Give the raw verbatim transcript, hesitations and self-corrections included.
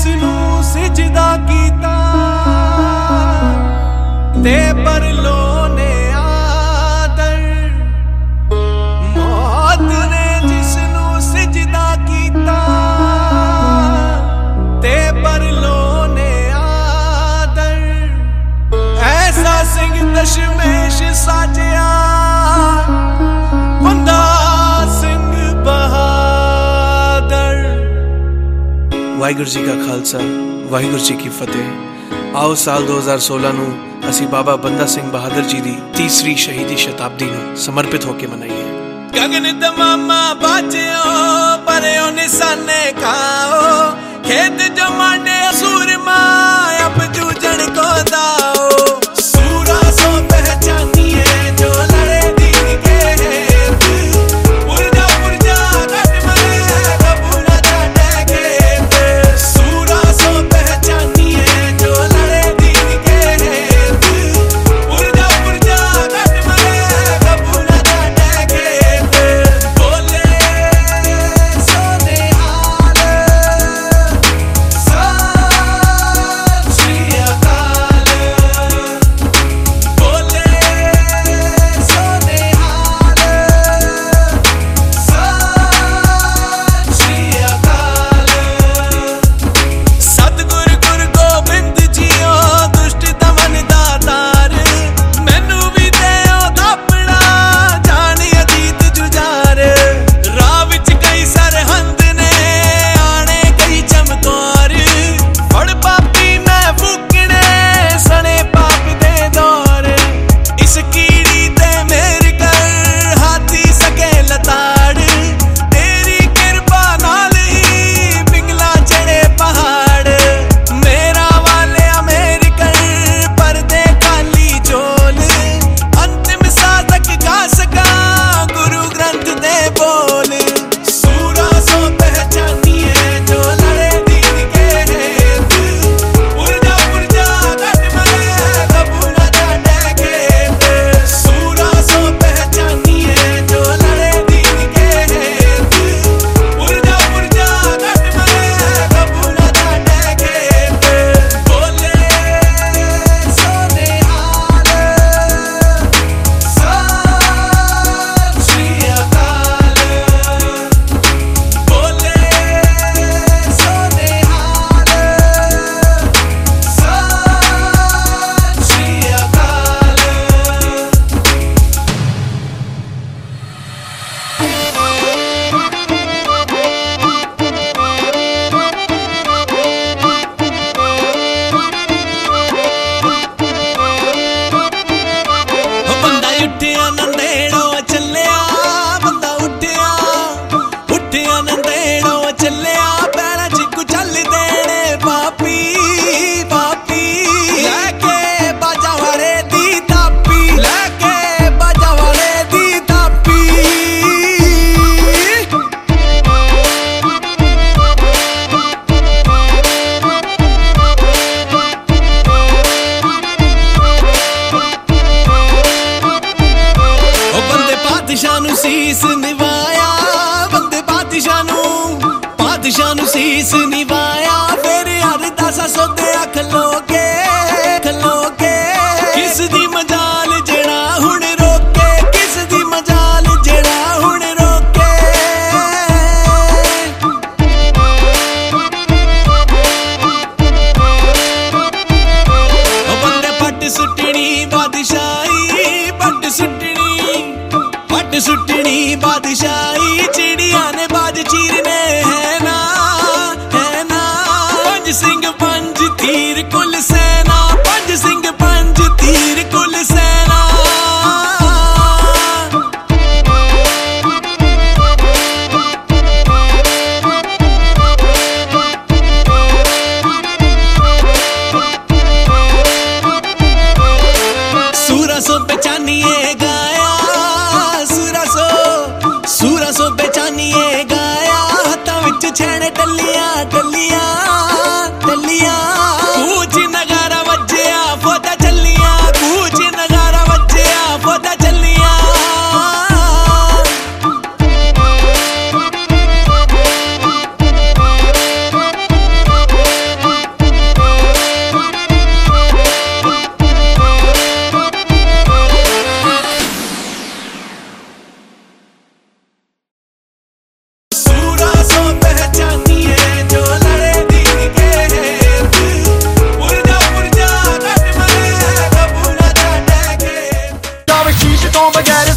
जिसनू सिजदा कीता ते परलो ने आदर। मौत ने जिसनू सिजदा कीता ते परलो ने आदर। ऐसा सिंह दशमेश साजिया बंदा सिंह बहादुर। वाहिगुरू जी का खालसा वाहिगुरू जी की फतेह। आओ साल दो हज़ार सोलह नू असी बाबा बंदा सिंह बहादुर जी दी तीसरी शहीदी शताब्दी नू समर्पित होके मनाइए। गगन दमामा बाजो परे निशाने खाओ, खेत जो मांडे सूरमा अब जूझन को दाओ। सूरा सो पहचानिए जो लड़े दीन के हेत, पुरजा पुरजा कट मरे कबू न जाटे खेत। सूरा सो पहचानिए जो लड़े दीन के हेत, पुरजा पुरजा कट मरे कबू न जाटे खेत। बोले सोने हाल सत श्री अकाल, बोले सोने हाल सत श्री अकाल। सतगुर गुर गोबिंद जीओ दुष्ट दमन दातार, मैनू भी देओ थापड़ा जान अजीत जुझार। राह विच कई सरहंद ने आने कई चमत्कार, फड़ पापी मैं फूकने सने पाप दे दौर। इस कीड़ी ते मेर कर हाथी सके लताड़, तेरी कृपा नाल ही पिंगला चढ़े पहाड़। मेरा वाले अमेरिकन पर्दे खाली चोल, अंतिम साधक गा सका गुरु ग्रंथ दे बोल। सूरा सो पहचानिए जो लड़े दीन के हेत, पुरजा पुरजा कट मरे कबू न जाटे खेत। सूरा सो पहचानिए जो लड़े दीन के हेत, पुरजा पुरजा कट मरे कबू न जाटे खेत। बोले सोने हाल सत श्री अकाल, बोले सोने हाल सत श्री अकाल। बंदा उठिया नंदेड़ो चलिया, बंदा उठिया उठिया नंदेड़ो चलिया, पैरां च कुचल देने पापी पापी। लैके बाजा वाले दी तापी, लैके बाजा वाले दी तापी। ओ बंदे बादशाह नू सीस निवाया, बंदे बादशाह नू बादशाह नू सीस निवाया। फिर अरदासा सोते खलोगे खलोगे, किस दी मजाल जेड़ा हुण रोके, किस दी मजाल जेड़ा हुण रोके। ओ बंदे पट सुटनी बादशाही, पट सुटनी पट सुटनी बादशाही। चिड़िया ने बाज चीरने है ना है ना, पंज सिंह पंज तीर कुल सेना, पंज सिंह पंज तीर कुल सेना। सूरा सो पहचानिए गाया, सूरा सो सूरा सो पहचानिए गाया, हत्थां विच ਤੋਂ ਬਗੈਰ